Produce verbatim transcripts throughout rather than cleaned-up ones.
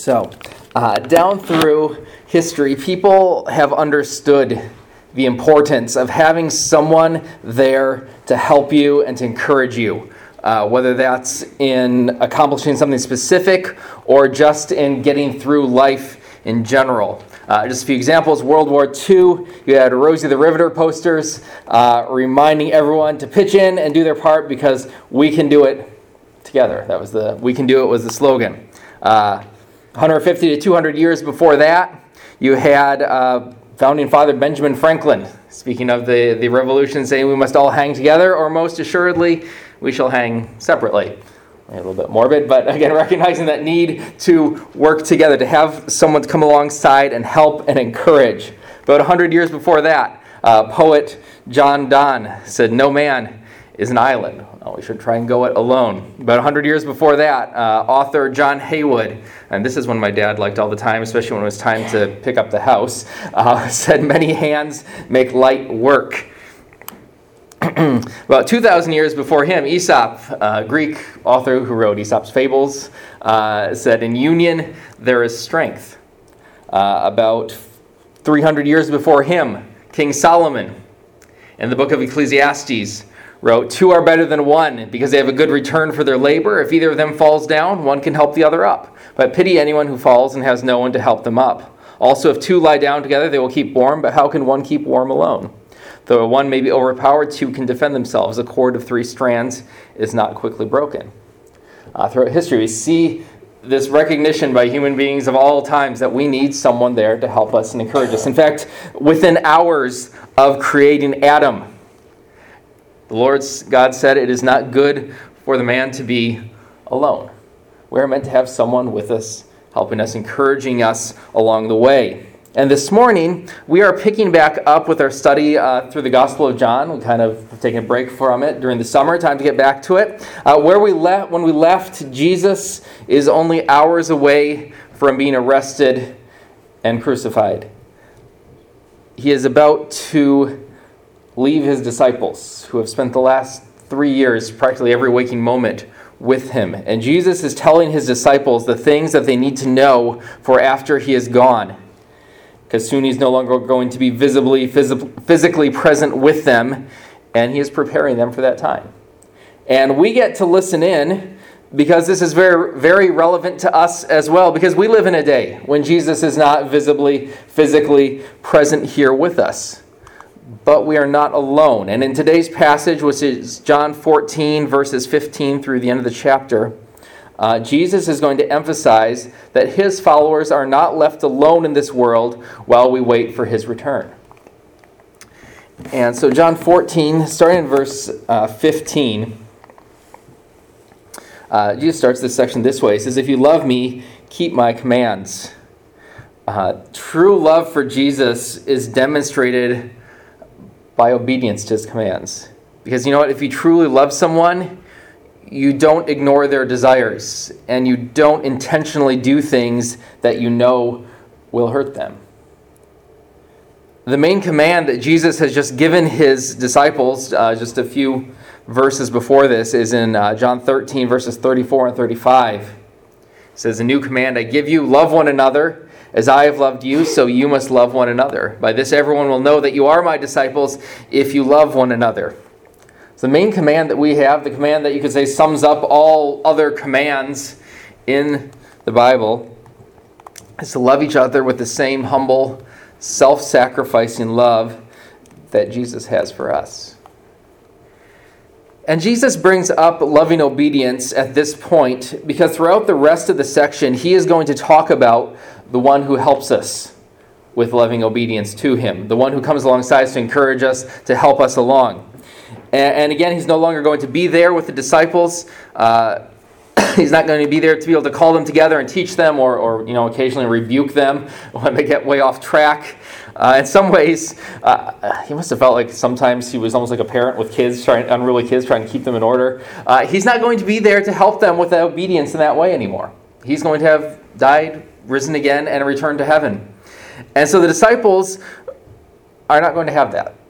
So, uh, down through history, people have understood the importance of having someone there to help you and to encourage you, uh, whether that's in accomplishing something specific or just in getting through life in general. Uh, just a few examples. World War Two, you had Rosie the Riveter posters uh, reminding everyone to pitch in and do their part because we can do it together. That was the "we can do it" was the slogan. Uh, one hundred fifty to two hundred years before that, you had uh, founding father Benjamin Franklin, speaking of the, the revolution, saying we must all hang together, or most assuredly, we shall hang separately. A little bit morbid, but again, recognizing that need to work together, to have someone come alongside and help and encourage. About one hundred years before that, uh, poet John Donne said, "No man is an island. Well, we should try and go it alone." About one hundred years before that, uh, author John Haywood, and this is one my dad liked all the time, especially when it was time to pick up the house, uh, said, "Many hands make light work." About two thousand years before him, Aesop, a Greek author who wrote Aesop's Fables, uh, said, "In union there is strength." Uh, about three hundred years before him, King Solomon, in the book of Ecclesiastes, wrote, "Two are better than one because they have a good return for their labor. If either of them falls down, one can help the other up. But pity anyone who falls and has no one to help them up. Also, if two lie down together, they will keep warm, but how can one keep warm alone? Though one may be overpowered, two can defend themselves. A cord of three strands is not quickly broken." Uh, throughout history, we see this recognition by human beings of all times that we need someone there to help us and encourage us. In fact, within hours of creating Adam, the Lord God said, "It is not good for the man to be alone." We're meant to have someone with us, helping us, encouraging us along the way. And this morning, we are picking back up with our study uh, through the Gospel of John. We kind of have taken a break from it during the summer, time to get back to it. Uh, where we le- when we left, Jesus is only hours away from being arrested and crucified. He is about to leave his disciples, who have spent the last three years, practically every waking moment, with him. And Jesus is telling his disciples the things that they need to know for after he is gone, because soon he's no longer going to be visibly, phys- physically present with them, and he is preparing them for that time. And we get to listen in because this is very, very relevant to us as well, because we live in a day when Jesus is not visibly, physically present here with us. But we are not alone. And in today's passage, which is John fourteen, verses fifteen through the end of the chapter, uh, Jesus is going to emphasize that his followers are not left alone in this world while we wait for his return. And so John fourteen, starting in verse uh, fifteen, uh, Jesus starts this section this way. He says, "If you love me, keep my commands." Uh, true love for Jesus is demonstrated by obedience to his commands. Because you know what? If you truly love someone, you don't ignore their desires, and you don't intentionally do things that you know will hurt them. The main command that Jesus has just given his disciples, uh, just a few verses before this, is in uh, John thirteen, verses thirty-four and thirty-five. It says, "A new command I give you, love one another. As I have loved you, so you must love one another. By this everyone will know that you are my disciples if you love one another." So the main command that we have, the command that you could say sums up all other commands in the Bible, is to love each other with the same humble, self-sacrificing love that Jesus has for us. And Jesus brings up loving obedience at this point because throughout the rest of the section, he is going to talk about the one who helps us with loving obedience to him, the one who comes alongside us to encourage us, to help us along. And, and again, he's no longer going to be there with the disciples. Uh, he's not going to be there to be able to call them together and teach them, or, or you know, occasionally rebuke them when they get way off track. Uh, in some ways, uh, he must have felt like sometimes he was almost like a parent with kids, trying unruly kids, trying to keep them in order. Uh, he's not going to be there to help them with that obedience in that way anymore. He's going to have died, risen again, and returned to heaven. And so the disciples are not going to have that.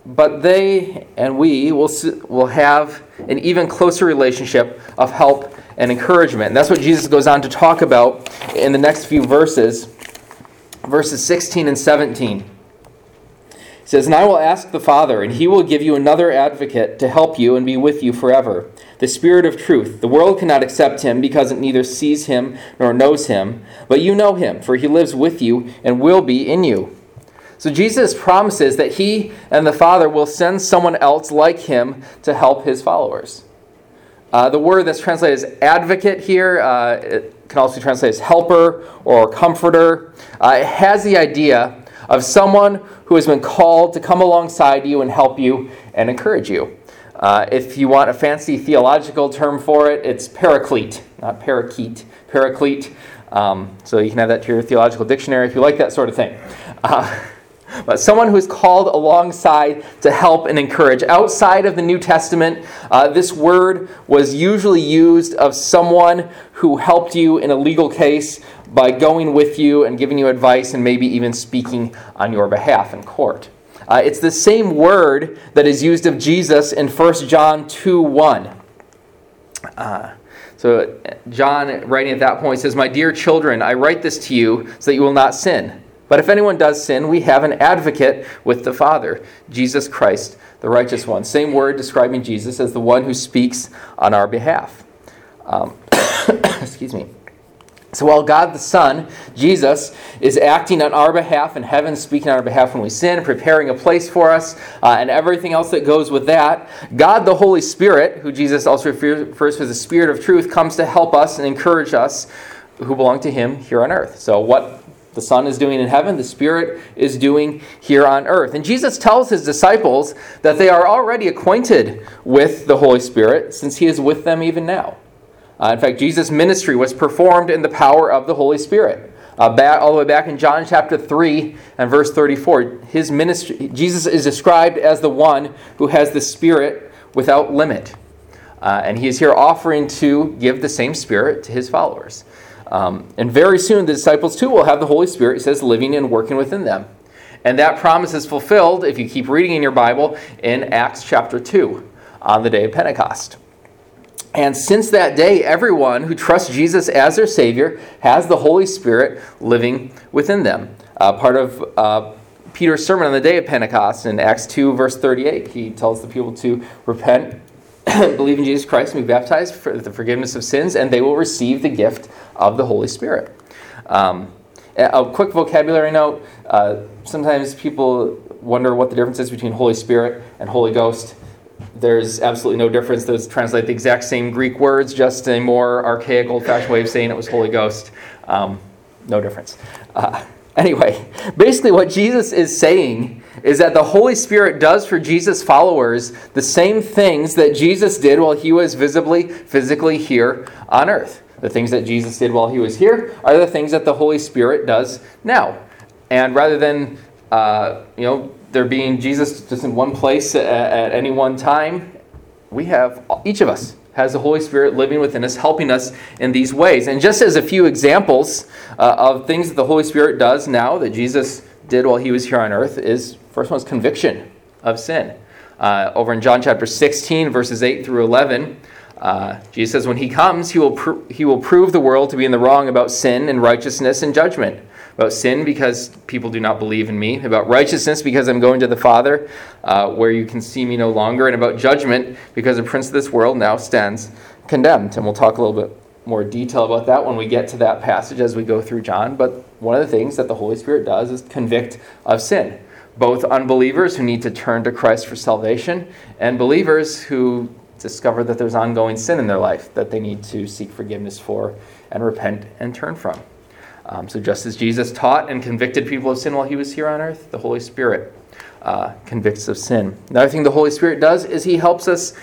but they and we will, will have an even closer relationship of help and encouragement. And that's what Jesus goes on to talk about in the next few verses, verses sixteen and seventeen. He says, "And I will ask the Father, and he will give you another advocate to help you and be with you forever, the Spirit of truth. The world cannot accept him because it neither sees him nor knows him, but you know him, for he lives with you and will be in you." So Jesus promises that he and the Father will send someone else like him to help his followers. Uh, the word that's translated as advocate here, uh, it can also be translated as helper or comforter. Uh, it has the idea of someone who has been called to come alongside you and help you and encourage you. Uh, if you want a fancy theological term for it, it's paraclete, not parakeet, paraclete. Um, so you can add that to your theological dictionary if you like that sort of thing. Uh, But someone who is called alongside to help and encourage. Outside of the New Testament, uh, this word was usually used of someone who helped you in a legal case by going with you and giving you advice and maybe even speaking on your behalf in court. Uh, it's the same word that is used of Jesus in First John two one. Uh, so John, writing at that point, says, "My dear children, I write this to you so that you will not sin. But if anyone does sin, we have an advocate with the Father, Jesus Christ, the righteous one." Same word describing Jesus as the one who speaks on our behalf. Um, excuse me. So while God the Son, Jesus, is acting on our behalf in heaven, speaking on our behalf when we sin, preparing a place for us, uh, and everything else that goes with that, God the Holy Spirit, who Jesus also refers to as the Spirit of truth, comes to help us and encourage us who belong to him here on earth. So what the Son is doing in heaven, the Spirit is doing here on earth. And Jesus tells his disciples that they are already acquainted with the Holy Spirit since he is with them even now. Uh, in fact, Jesus' ministry was performed in the power of the Holy Spirit. Uh, back, all the way back in John chapter three and verse thirty-four, his ministry, Jesus is described as the one who has the Spirit without limit. Uh, and he is here offering to give the same Spirit to his followers. Um, and very soon the disciples too will have the Holy Spirit, it says, living and working within them. And that promise is fulfilled, if you keep reading in your Bible, in Acts chapter two, on the day of Pentecost. And since that day, everyone who trusts Jesus as their Savior has the Holy Spirit living within them. Uh, part of uh, Peter's sermon on the day of Pentecost in Acts two, verse thirty-eight, he tells the people to repent, believe in Jesus Christ, and be baptized for the forgiveness of sins, and they will receive the gift of the Holy Spirit. Um, a quick vocabulary note. Uh, sometimes people wonder what the difference is between Holy Spirit and Holy Ghost. There's absolutely no difference. Those translate the exact same Greek words, just a more archaic, old-fashioned way of saying it was Holy Ghost. Um, no difference. Uh, anyway, basically what Jesus is saying is that the Holy Spirit does for Jesus' followers the same things that Jesus did while he was visibly, physically here on earth. The things that Jesus did while he was here are the things that the Holy Spirit does now. And rather than, uh, you know, there being Jesus just in one place at, at any one time, we have, each of us has the Holy Spirit living within us, helping us in these ways. And just as a few examples uh, of things that the Holy Spirit does now that Jesus did while he was here on earth is, first one is conviction of sin. Uh, over in John chapter sixteen, verses eight through eleven, uh, Jesus says, when he comes, he will pr- he will prove the world to be in the wrong about sin and righteousness and judgment. About sin, because people do not believe in me. About righteousness, because I'm going to the Father, uh, where you can see me no longer. And about judgment, because the prince of this world now stands condemned. And we'll talk a little bit more detail about that when we get to that passage as we go through John. But one of the things that the Holy Spirit does is convict of sin. Both unbelievers who need to turn to Christ for salvation, and believers who discover that there's ongoing sin in their life that they need to seek forgiveness for and repent and turn from. Um, so just as Jesus taught and convicted people of sin while he was here on earth, the Holy Spirit uh, convicts of sin. Another thing the Holy Spirit does is he helps us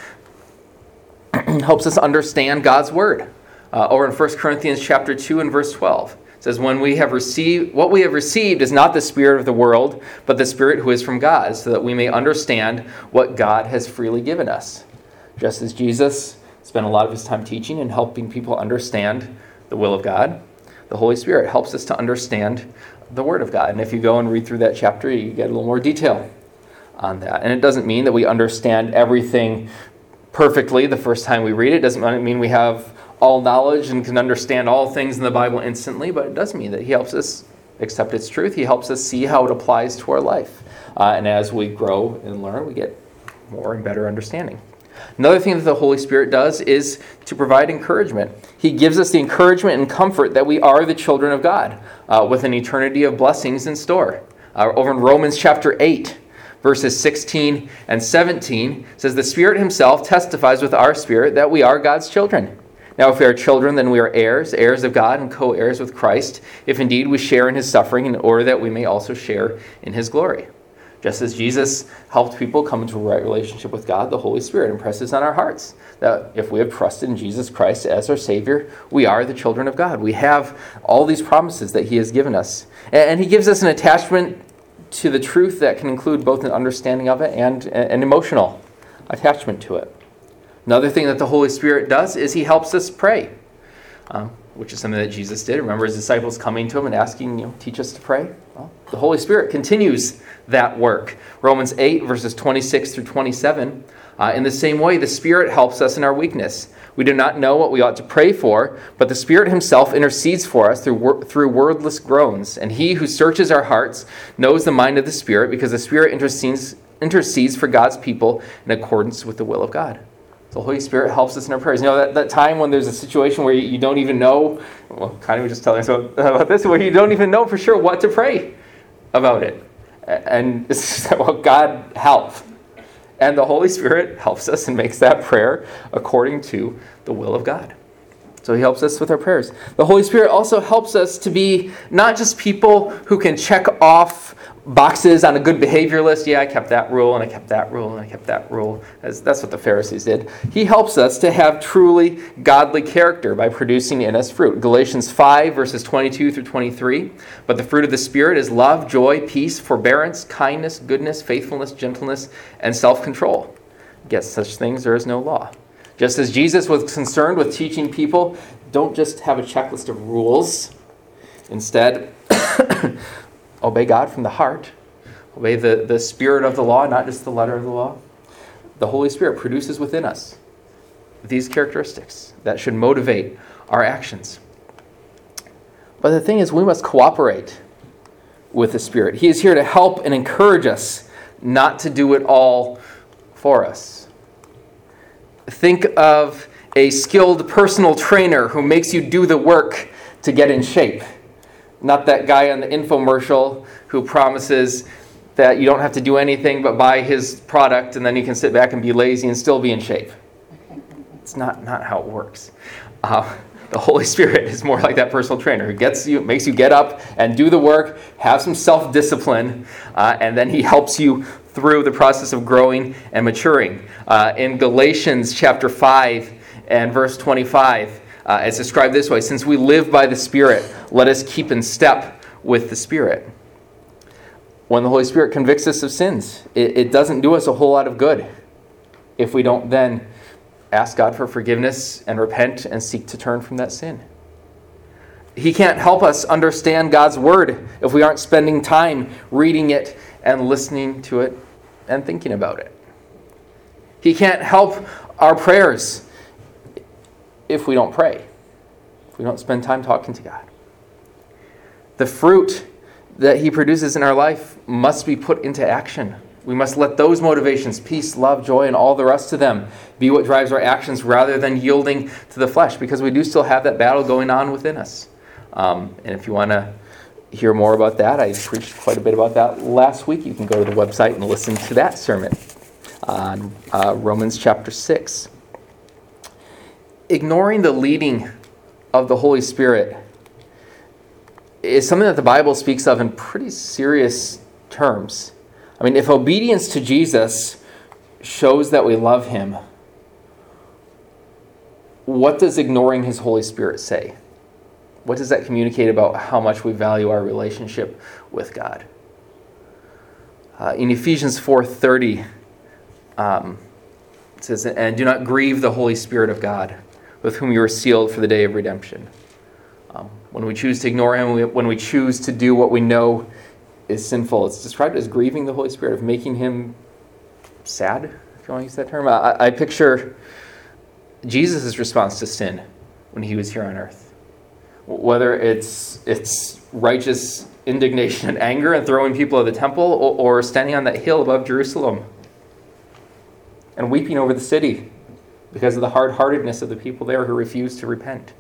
helps us understand God's word. Uh, over in First Corinthians chapter two and verse twelve, it says, "When we have received what we have received is not the spirit of the world, but the Spirit who is from God, so that we may understand what God has freely given us." Just as Jesus spent a lot of his time teaching and helping people understand the will of God, the Holy Spirit helps us to understand the Word of God. And if you go and read through that chapter, you get a little more detail on that. And it doesn't mean that we understand everything perfectly the first time we read it. It doesn't mean we have all knowledge and can understand all things in the Bible instantly, but it does mean that he helps us accept its truth. He helps us see how it applies to our life. Uh, and as we grow and learn, we get more and better understanding. Another thing that the Holy Spirit does is to provide encouragement. He gives us the encouragement and comfort that we are the children of God, uh, with an eternity of blessings in store. Uh, over in Romans chapter eight, verses sixteen and seventeen, says, "The Spirit himself testifies with our spirit that we are God's children. Now if we are children, then we are heirs, heirs of God and co-heirs with Christ, if indeed we share in his suffering, in order that we may also share in his glory." Just as Jesus helped people come into a right relationship with God, the Holy Spirit impresses on our hearts that if we have trusted in Jesus Christ as our Savior, we are the children of God. We have all these promises that he has given us. And he gives us an attachment to the truth that can include both an understanding of it and an emotional attachment to it. Another thing that the Holy Spirit does is he helps us pray, um, which is something that Jesus did. Remember his disciples coming to him and asking, you know, teach us to pray? Well, the Holy Spirit continues that work. Romans eight, verses twenty-six through twenty-seven. Uh, in the same way, the Spirit helps us in our weakness. We do not know what we ought to pray for, but the Spirit himself intercedes for us through wor- through wordless groans. And he who searches our hearts knows the mind of the Spirit, because the Spirit intercedes, intercedes for God's people in accordance with the will of God. So the Holy Spirit helps us in our prayers. You know, that, that time when there's a situation where you, you don't even know, well, kind of just telling us about this, where you don't even know for sure what to pray about it. And it's just, well, God help. And the Holy Spirit helps us and makes that prayer according to the will of God. So he helps us with our prayers. The Holy Spirit also helps us to be not just people who can check off boxes on a good behavior list. Yeah, I kept that rule, and I kept that rule, and I kept that rule. That's, that's what the Pharisees did. He helps us to have truly godly character by producing in us fruit. Galatians five, verses twenty-two through twenty-three. "But the fruit of the Spirit is love, joy, peace, forbearance, kindness, goodness, faithfulness, gentleness, and self-control. Against such things there is no law." Just as Jesus was concerned with teaching people, don't just have a checklist of rules. Instead, obey God from the heart. Obey the, the spirit of the law, not just the letter of the law. The Holy Spirit produces within us these characteristics that should motivate our actions. But the thing is, we must cooperate with the Spirit. He is here to help and encourage us, not to do it all for us. Think of a skilled personal trainer who makes you do the work to get in shape. Not that guy on the infomercial who promises that you don't have to do anything but buy his product and then you can sit back and be lazy and still be in shape. It's not, not how it works. Uh, the Holy Spirit is more like that personal trainer who gets you, makes you get up and do the work, have some self-discipline, uh, and then he helps you through the process of growing and maturing. Uh, in Galatians chapter five and verse twenty-five, uh, it's described this way: "Since we live by the Spirit, let us keep in step with the Spirit." When the Holy Spirit convicts us of sins, it, it doesn't do us a whole lot of good if we don't then ask God for forgiveness and repent and seek to turn from that sin. He can't help us understand God's Word if we aren't spending time reading it and listening to it and thinking about it. He can't help our prayers if we don't pray, if we don't spend time talking to God. The fruit that he produces in our life must be put into action. We must let those motivations, peace, love, joy, and all the rest of them, be what drives our actions rather than yielding to the flesh, because we do still have that battle going on within us. Um, and if you want to hear more about that, I preached quite a bit about that last week. You can go to the website and listen to that sermon on uh, Romans chapter six. Ignoring the leading of the Holy Spirit is something that the Bible speaks of in pretty serious terms. I mean, if obedience to Jesus shows that we love him, what does ignoring his Holy Spirit say? What does that communicate about how much we value our relationship with God? Uh, in Ephesians four thirty, um, it says, "And do not grieve the Holy Spirit of God, with whom you are sealed for the day of redemption." Um, when we choose to ignore him, we, when we choose to do what we know is sinful, it's described as grieving the Holy Spirit, of making him sad, if you want to use that term. I, I picture Jesus' response to sin when he was here on earth. Whether it's it's righteous indignation and anger and throwing people at the temple, or, or standing on that hill above Jerusalem and weeping over the city because of the hard-heartedness of the people there who refused to repent.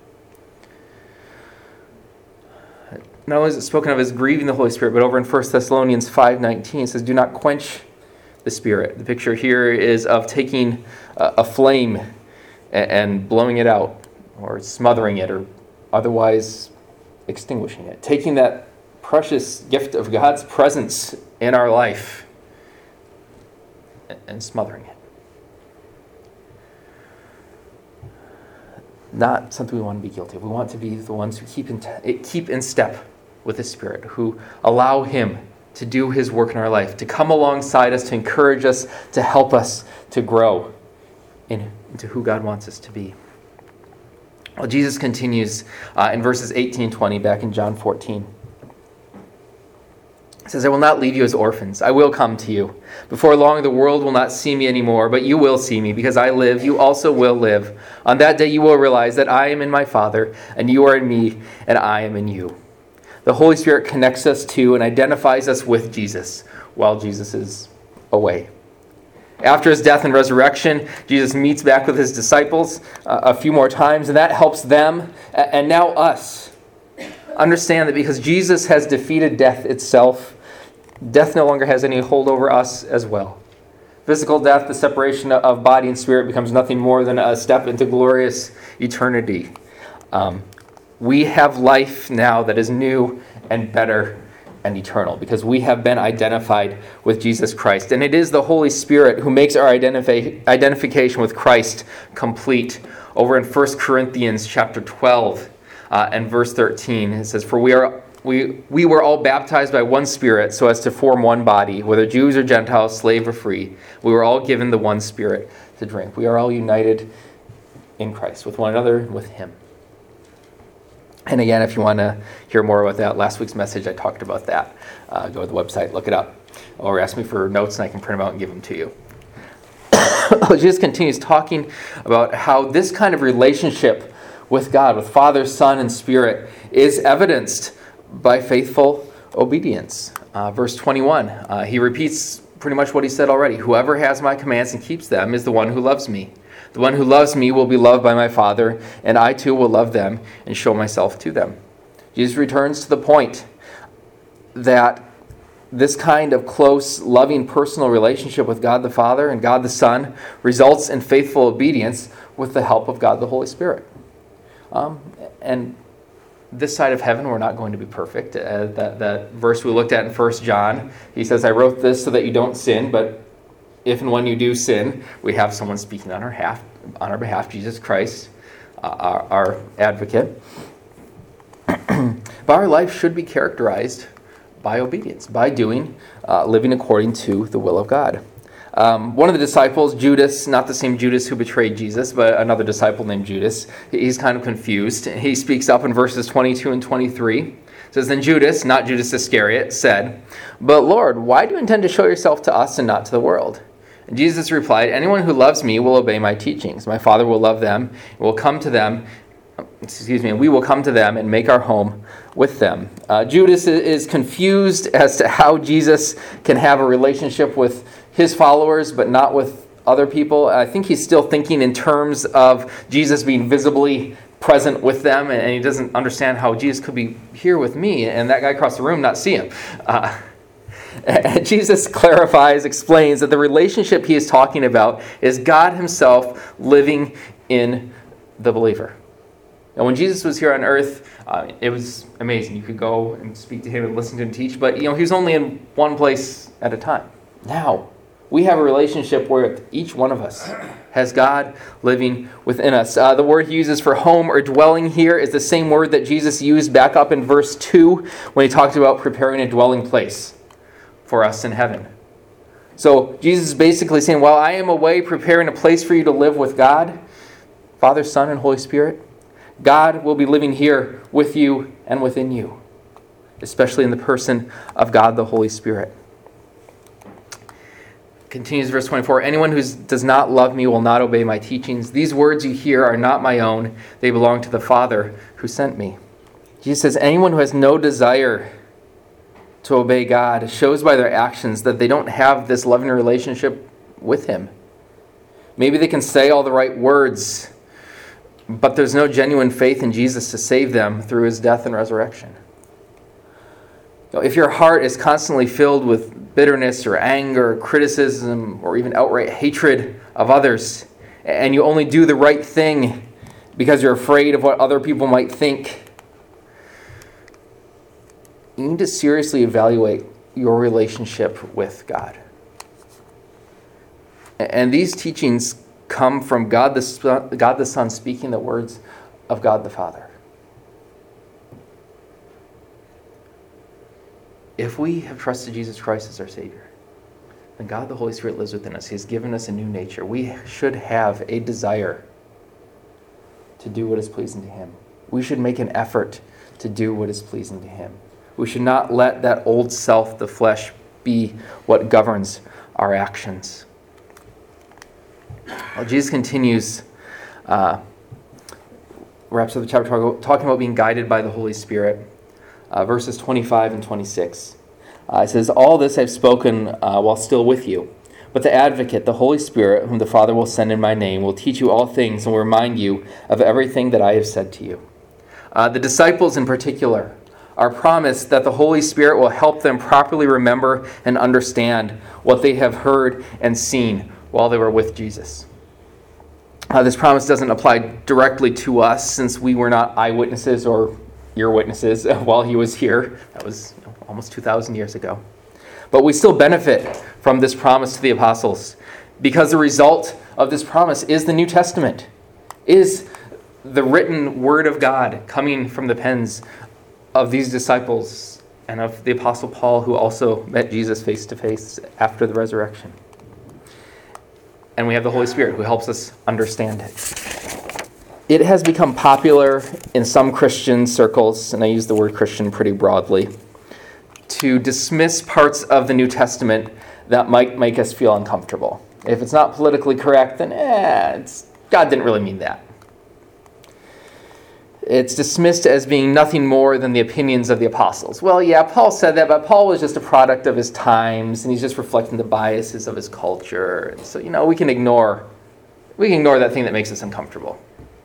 Not only is it spoken of as grieving the Holy Spirit, but over in First Thessalonians five nineteen, it says, do not quench the Spirit. The picture here is of taking a, a flame and, and blowing it out, or smothering it, or otherwise extinguishing it. Taking that precious gift of God's presence in our life and, and smothering it. Not something we want to be guilty of. We want to be the ones who keep in, t- keep in step with the Spirit, who allow Him to do His work in our life, to come alongside us, to encourage us, to help us to grow in, into who God wants us to be. Well, Jesus continues uh, in verses eighteen and twenty back in John fourteen. He says, I will not leave you as orphans. I will come to you. Before long, the world will not see me anymore, but you will see me. Because I live, you also will live. On that day, you will realize that I am in my Father, and you are in me, and I am in you. The Holy Spirit connects us to and identifies us with Jesus while Jesus is away. After his death and resurrection, Jesus meets back with his disciples uh, a few more times, and that helps them, and now us, understand that because Jesus has defeated death itself, death no longer has any hold over us as well. Physical death, the separation of body and spirit, becomes nothing more than a step into glorious eternity. Um, we have life now that is new and better and eternal because we have been identified with Jesus Christ. And it is the Holy Spirit who makes our identifi- identification with Christ complete. Over in First Corinthians chapter twelve uh, and verse thirteen, it says, For we are We we were all baptized by one Spirit so as to form one body, whether Jews or Gentiles, slave or free. We were all given the one Spirit to drink. We are all united in Christ, with one another, with Him. And again, if you want to hear more about that, last week's message, I talked about that. Uh, go to the website, look it up, or ask me for notes and I can print them out and give them to you. Jesus continues talking about how this kind of relationship with God, with Father, Son, and Spirit, is evidenced by faithful obedience. Uh, verse twenty-one, uh, he repeats pretty much what he said already. Whoever has my commands and keeps them is the one who loves me. The one who loves me will be loved by my Father, and I too will love them and show myself to them. Jesus returns to the point that this kind of close, loving, personal relationship with God the Father and God the Son results in faithful obedience with the help of God the Holy Spirit. Um, and this side of heaven, we're not going to be perfect. Uh, that, that verse we looked at in First John, he says, I wrote this so that you don't sin, but if and when you do sin, we have someone speaking on our behalf, on our behalf, Jesus Christ, uh, our, our advocate. But our life should be characterized by obedience, by doing, uh, living according to the will of God. Um, one of the disciples, Judas, not the same Judas who betrayed Jesus, but another disciple named Judas, he's kind of confused. He speaks up in verses twenty-two and twenty-three. It says, Then Judas, not Judas Iscariot, said, But Lord, why do you intend to show yourself to us and not to the world? And Jesus replied, Anyone who loves me will obey my teachings. My Father will love them, and will come to them, excuse me, and we will come to them and make our home with them. Uh, Judas is confused as to how Jesus can have a relationship with his followers, but not with other people. I think he's still thinking in terms of Jesus being visibly present with them, and he doesn't understand how Jesus could be here with me and that guy across the room not see him. Uh, and Jesus clarifies, explains that the relationship he is talking about is God himself living in the believer. And when Jesus was here on earth, uh, it was amazing. You could go and speak to him and listen to him teach, but you know he was only in one place at a time. Now, we have a relationship where each one of us has God living within us. Uh, the word he uses for home or dwelling here is the same word that Jesus used back up in verse two when he talked about preparing a dwelling place for us in heaven. So Jesus is basically saying, while I am away preparing a place for you to live with God, Father, Son, and Holy Spirit, God will be living here with you and within you, especially in the person of God the Holy Spirit. Continues verse twenty-four, anyone who does not love me will not obey my teachings. These words you hear are not my own. They belong to the Father who sent me. Jesus says anyone who has no desire to obey God shows by their actions that they don't have this loving relationship with him. Maybe they can say all the right words, but there's no genuine faith in Jesus to save them through his death and resurrection. If your heart is constantly filled with bitterness or anger, or criticism, or even outright hatred of others, and you only do the right thing because you're afraid of what other people might think, you need to seriously evaluate your relationship with God. And these teachings come from God the Son, God the Son speaking the words of God the Father. If we have trusted Jesus Christ as our Savior, then God the Holy Spirit lives within us. He has given us a new nature. We should have a desire to do what is pleasing to him. We should make an effort to do what is pleasing to him. We should not let that old self, the flesh, be what governs our actions. Well, Jesus continues, uh, wraps up the chapter talking about being guided by the Holy Spirit. Uh, verses twenty-five and twenty-six. Uh, it says, all this I've spoken uh, while still with you. But the Advocate, the Holy Spirit, whom the Father will send in my name, will teach you all things and will remind you of everything that I have said to you. Uh, the disciples in particular are promised that the Holy Spirit will help them properly remember and understand what they have heard and seen while they were with Jesus. Uh, this promise doesn't apply directly to us since we were not eyewitnesses or ear witnesses while he was here. That was you know, almost two thousand years ago. But we still benefit from this promise to the apostles because the result of this promise is the New Testament, is the written word of God coming from the pens of these disciples and of the Apostle Paul, who also met Jesus face to face after the resurrection. And we have the Holy Spirit who helps us understand it. It has become popular in some Christian circles, and I use the word Christian pretty broadly, to dismiss parts of the New Testament that might make us feel uncomfortable. If it's not politically correct, then eh, it's, God didn't really mean that. It's dismissed as being nothing more than the opinions of the apostles. Well, yeah, Paul said that, but Paul was just a product of his times, and he's just reflecting the biases of his culture. And so, you know, we can ignore, we can ignore that thing that makes us uncomfortable.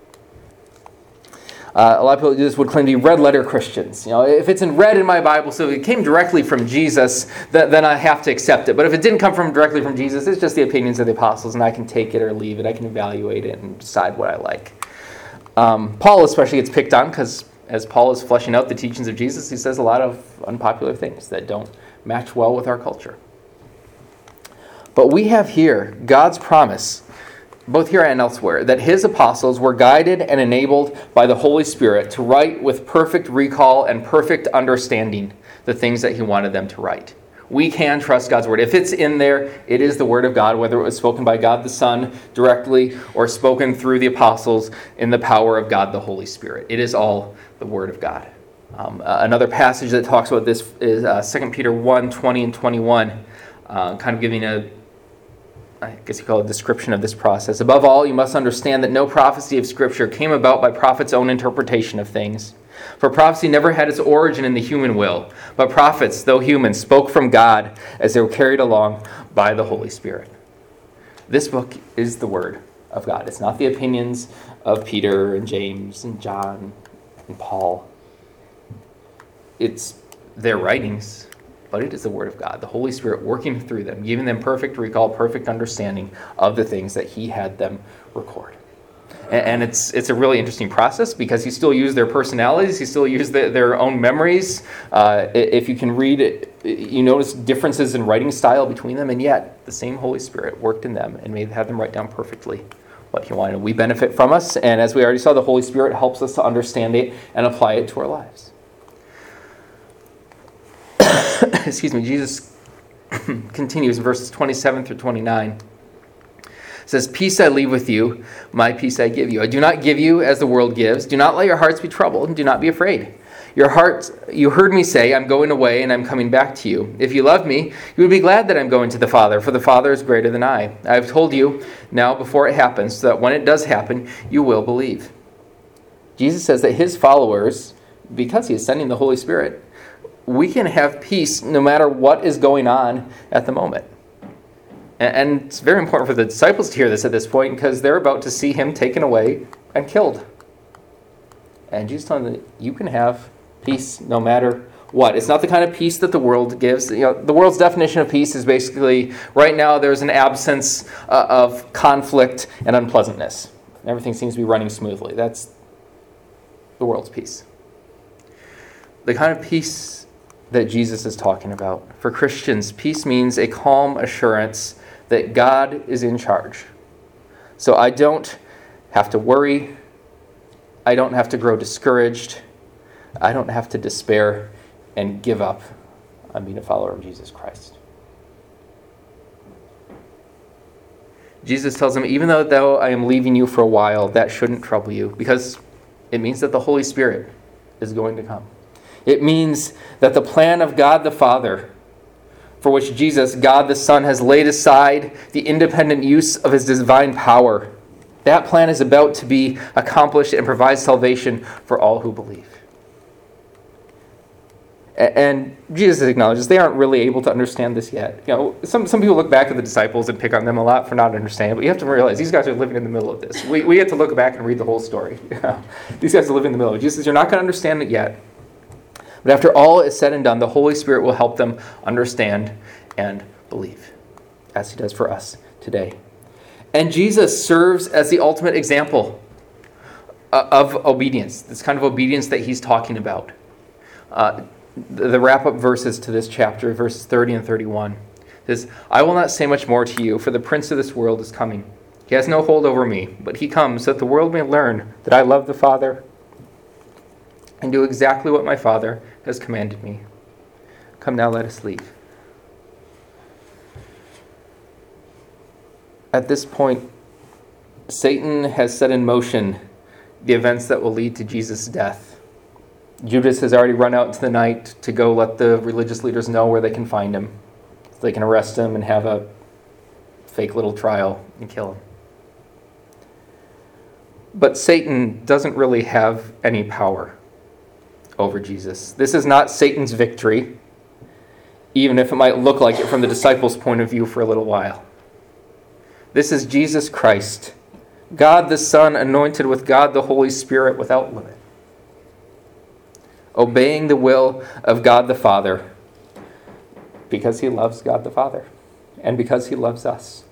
Uh, a lot of people do this would claim to be red letter Christians. You know, if it's in red in my Bible, so if it came directly from Jesus, th- then I have to accept it. But if it didn't come from directly from Jesus, it's just the opinions of the apostles, and I can take it or leave it. I can evaluate it and decide what I like. Um, Paul especially gets picked on because as Paul is fleshing out the teachings of Jesus, he says a lot of unpopular things that don't match well with our culture. But we have here God's promise, both here and elsewhere, that his apostles were guided and enabled by the Holy Spirit to write with perfect recall and perfect understanding the things that he wanted them to write. We can trust God's word. If it's in there, it is the word of God, whether it was spoken by God the Son directly or spoken through the apostles in the power of God the Holy Spirit. It is all the word of God. Um, uh, another passage that talks about this is uh, Second Peter one, twenty and twenty-one, uh, kind of giving a I guess you call it a description of this process. Above all, you must understand that no prophecy of Scripture came about by prophets' own interpretation of things. For prophecy never had its origin in the human will, but prophets, though human, spoke from God as they were carried along by the Holy Spirit. This book is the Word of God. It's not the opinions of Peter and James and John and Paul. It's their writings, but it is the Word of God, the Holy Spirit working through them, giving them perfect recall, perfect understanding of the things that he had them record. And it's it's a really interesting process because he still used their personalities, he still used the, their own memories. Uh, if you can read it, you notice differences in writing style between them, and yet the same Holy Spirit worked in them and made have them write down perfectly what he wanted. We benefit from us, and as we already saw, the Holy Spirit helps us to understand it and apply it to our lives. Excuse me, Jesus continues in verses twenty-seven through twenty-nine. It says, "Peace I leave with you, my peace I give you. I do not give you as the world gives. Do not let your hearts be troubled, and do not be afraid. Your heart, you heard me say, I'm going away and I'm coming back to you. If you love me, you would be glad that I'm going to the Father, for the Father is greater than I. I have told you now before it happens, so that when it does happen, you will believe. Jesus says that his followers, because he is sending the Holy Spirit, we can have peace no matter what is going on at the moment. And it's very important for the disciples to hear this at this point, because they're about to see him taken away and killed. And Jesus telling them that you can have peace no matter what. It's not the kind of peace that the world gives. You know, the world's definition of peace is basically, right now there's an absence uh, of conflict and unpleasantness. Everything seems to be running smoothly. That's the world's peace. The kind of peace that Jesus is talking about. For Christians, peace means a calm assurance that God is in charge. So I don't have to worry. I don't have to grow discouraged. I don't have to despair and give up on being a follower of Jesus Christ. Jesus tells him, even though, though I am leaving you for a while, that shouldn't trouble you, because it means that the Holy Spirit is going to come. It means that the plan of God the Father, for which Jesus, God the Son, has laid aside the independent use of his divine power, that plan is about to be accomplished and provide salvation for all who believe. And Jesus acknowledges they aren't really able to understand this yet. You know, some, some people look back at the disciples and pick on them a lot for not understanding, but you have to realize these guys are living in the middle of this. We, we have to look back and read the whole story. You know, these guys are living in the middle of it. Jesus says, you're not going to understand it yet. But after all is said and done, the Holy Spirit will help them understand and believe, as he does for us today. And Jesus serves as the ultimate example of obedience, this kind of obedience that he's talking about. Uh, the, the wrap-up verses to this chapter, verses thirty and thirty-one, says, I will not say much more to you, for the prince of this world is coming. He has no hold over me, but he comes so that the world may learn that I love the Father and do exactly what my Father has commanded me. Come now, let us leave. At this point, Satan has set in motion the events that will lead to Jesus' death. Judas has already run out into the night to go let the religious leaders know where they can find him, so they can arrest him and have a fake little trial and kill him. But Satan doesn't really have any power over Jesus. This is not Satan's victory, even if it might look like it from the disciples' point of view for a little while. This is Jesus Christ, God the Son, anointed with God the Holy Spirit without limit, obeying the will of God the Father because he loves God the Father and because he loves us.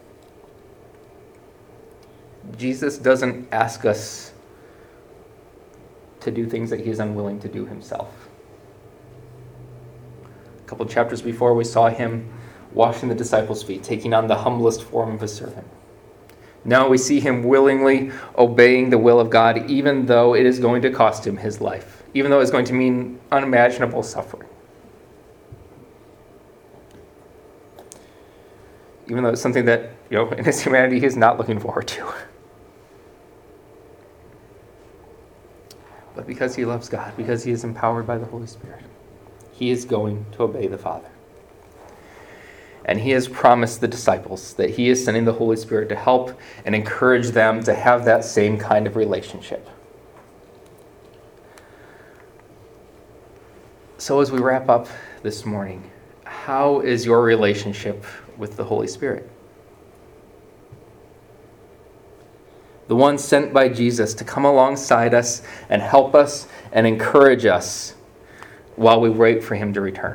Jesus doesn't ask us to do things that he is unwilling to do himself. A couple chapters before, we saw him washing the disciples' feet, taking on the humblest form of a servant. Now we see him willingly obeying the will of God, even though it is going to cost him his life, even though it's going to mean unimaginable suffering. Even though it's something that, you know, in his humanity he is not looking forward to. But because he loves God, because he is empowered by the Holy Spirit, he is going to obey the Father. And he has promised the disciples that he is sending the Holy Spirit to help and encourage them to have that same kind of relationship. So as we wrap up this morning, how is your relationship with the Holy Spirit? The one sent by Jesus to come alongside us and help us and encourage us while we wait for him to return.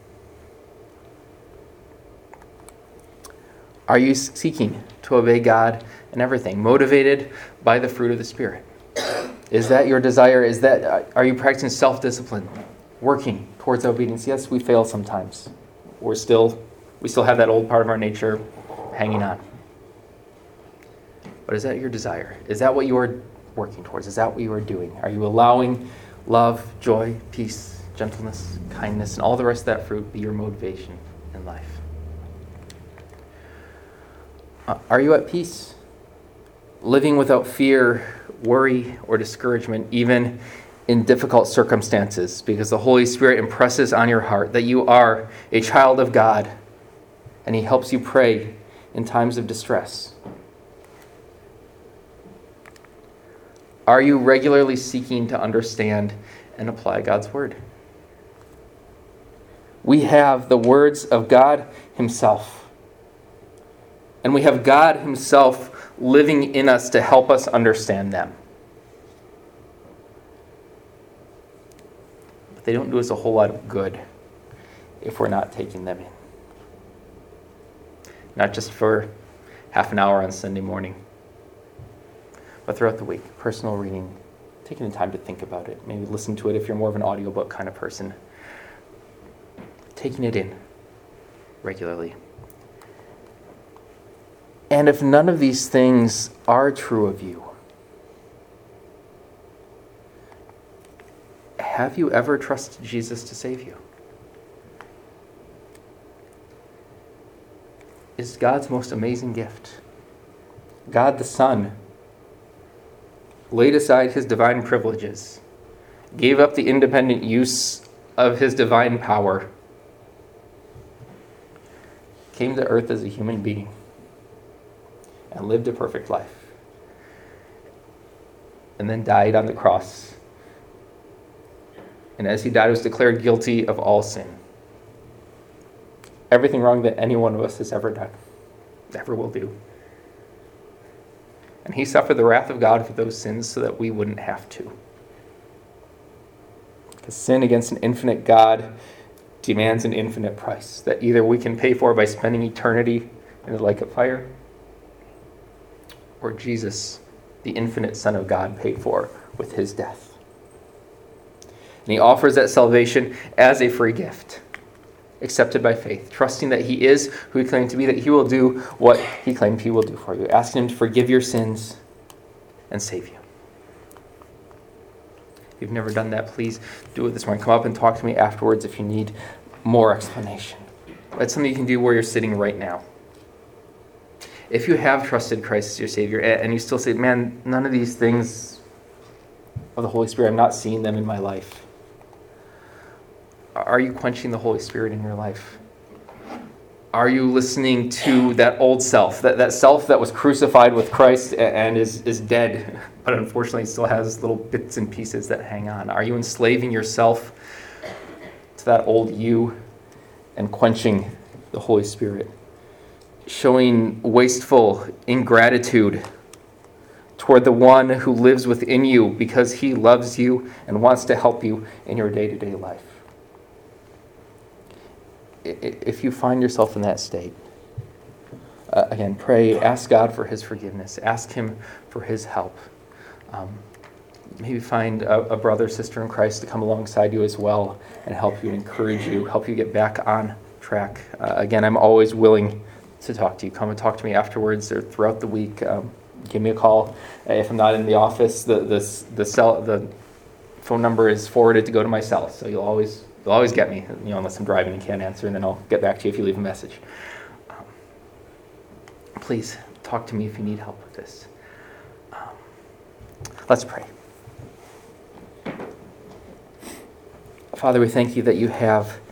Are you seeking to obey God in everything, motivated by the fruit of the Spirit? Is that your desire? Is that, are you practicing self-discipline, working towards obedience? Yes, we fail sometimes. We're still, we still have that old part of our nature hanging on. But is that your desire? Is that what you are working towards? Is that what you are doing? Are you allowing love, joy, peace, gentleness, kindness, and all the rest of that fruit be your motivation in life? Uh, are you at peace? Living without fear, worry, or discouragement, even in difficult circumstances, because the Holy Spirit impresses on your heart that you are a child of God, and he helps you pray in times of distress? Are you regularly seeking to understand and apply God's word? We have the words of God himself, and we have God himself living in us to help us understand them. But they don't do us a whole lot of good if we're not taking them in. Not just for half an hour on Sunday morning, but throughout the week. Personal reading, taking the time to think about it. Maybe listen to it if you're more of an audiobook kind of person. Taking it in regularly. And if none of these things are true of you, have you ever trusted Jesus to save you? Is God's most amazing gift. God the Son laid aside his divine privileges, gave up the independent use of his divine power, came to earth as a human being, and lived a perfect life, and then died on the cross. And as he died, was declared guilty of all sin. Everything wrong that any one of us has ever done, ever will do. And he suffered the wrath of God for those sins so that we wouldn't have to. Because sin against an infinite God demands an infinite price that either we can pay for by spending eternity in the lake of fire, or Jesus, the infinite Son of God, paid for with his death. And he offers that salvation as a free gift, accepted by faith, trusting that he is who he claimed to be, that he will do what he claimed he will do for you, asking him to forgive your sins and save you. If you've never done that, please do it this morning. Come up and talk to me afterwards if you need more explanation. That's something you can do where you're sitting right now. If you have trusted Christ as your Savior and you still say, man, none of these things of the Holy Spirit, I'm not seeing them in my life. Are you quenching the Holy Spirit in your life? Are you listening to that old self, that, that self that was crucified with Christ and is, is dead, but unfortunately still has little bits and pieces that hang on? Are you enslaving yourself to that old you and quenching the Holy Spirit? Showing wasteful ingratitude toward the one who lives within you because he loves you and wants to help you in your day-to-day life. If you find yourself in that state, uh, again, pray, ask God for his forgiveness, ask him for his help. Um, maybe find a, a brother, sister in Christ to come alongside you as well and help you, encourage you, help you get back on track. Uh, again, I'm always willing to talk to you. Come and talk to me afterwards or throughout the week. Um, give me a call. If I'm not in the office, the the the cell the phone number is forwarded to go to my cell, so you'll always you'll always get me. You know, unless I'm driving and can't answer, and then I'll get back to you if you leave a message. Um, please talk to me if you need help with this. Um, let's pray. Father, we thank you that you have